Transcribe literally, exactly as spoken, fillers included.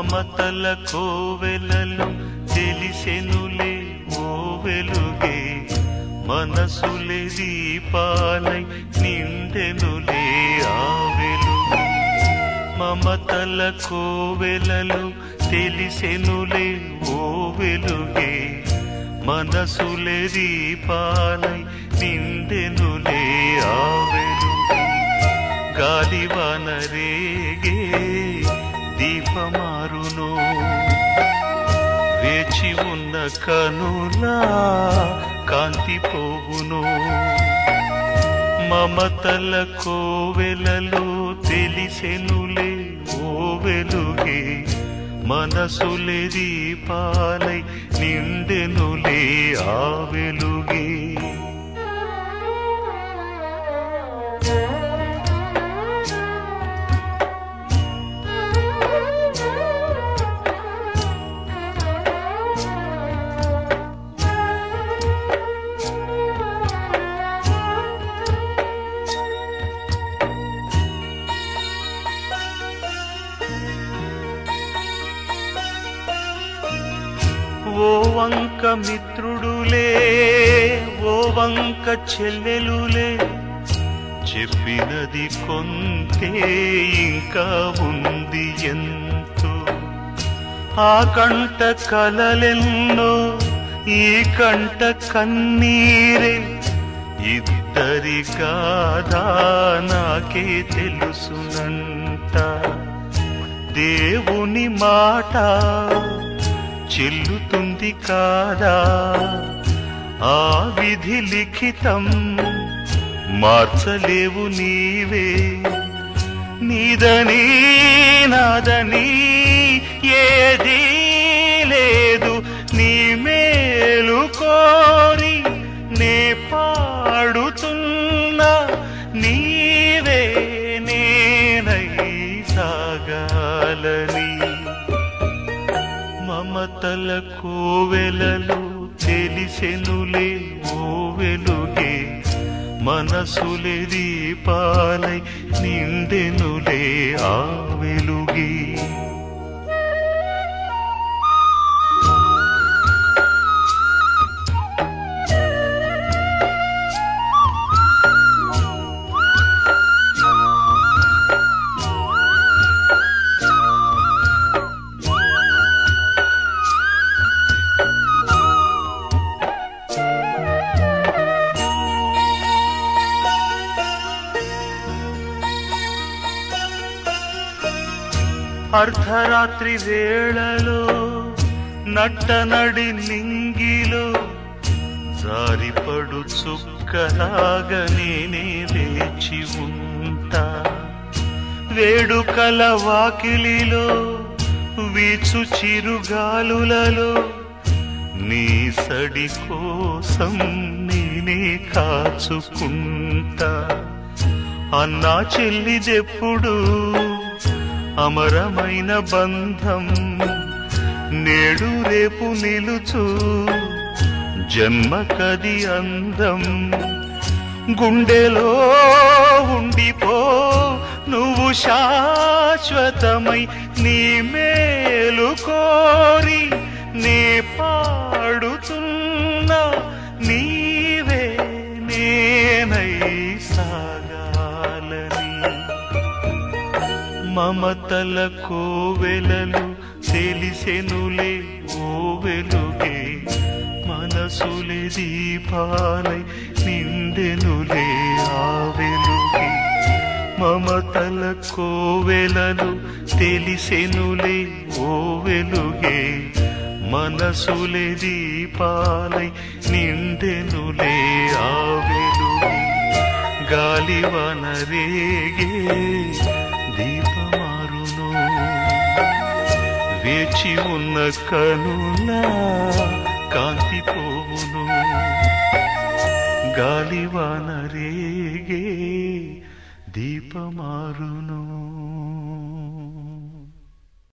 మమతల కోవెలలో తెలిసెనులే ఓ వెలుగే, మనసులే దీపాలై నిండెనులే ఆ వెలుగే. మమతల కోవెలలో తెలిసెనులే ఓ వెలుగే, మనసులే దీపాలై నిండెనులే ఆ వెలుగే. గాలివాన రేగే దీపమారును, వేచి ఉన్న కనులా కాంతి పోవును. మమతల కోవెలలో తెలిసెనులే ఓ వెలుగే, మనసులే దీపాలై నిండెనులే ఆ వెలుగే. ఓ వంక మిత్రుడులే, ఓ వంక చెల్లెలులే, చెప్పినది కొంతే ఇంకా ఉంది ఎంతో. ఆ కంట కలలెన్నో, ఈ కంట కన్నీరే, ఇద్దరి గాథా నాకే తెలుసునంట. దేవుని మాట చెల్లుతుంది కాదా, ఆ విధి లిఖితం మార్చలేవు నీవే. నీదని నాదని ఏదీ లేదు, నీ మేలు కోరి నే పాడుతున్నా, నీవే నేనై సాగాలని. మమతల కోవెలలో తెలిసెనులే ఓ వెలుగే, మనసులే దీపాలై నిండెనులే ఆ వెలుగే. అర్ధరాత్రి వేళలో నట్టనడి నింగిలో జారిపడు చుక్కలాగా నేనే లేచి ఉంటా. వేడుకల వాకిలిలో వీచు చిరుగాలులలో నీ సడి కోసం నేనే కాచుకుంటా. అన్నా చెల్లిదెప్పుడు అమరమైన బంధం, నేడు రేపు నిలుచు జన్మకది అందం. గుండెలో ఉండిపో నువ్వు శాశ్వతమై, నీ మేలు కోరి నే పాడుతున్నా, నీవే నేనై సాగాలని. మమతల కోవెలలో తెలిసెనులే ఓ వెలుగే, మనసులే దీపాలై నిండెనులే ఆ వెలుగే. మమతల కోవెలలో తెలిసెనులే ఓ వెలుగే, మనసులే దీపాలై నిండెనులే ఆ వెలుగే. గాలివాన రేగే దీపమారును, వేచి ఉన్న కనులా కాంతి పోవును. గాలివాన రేగే దీపమారును.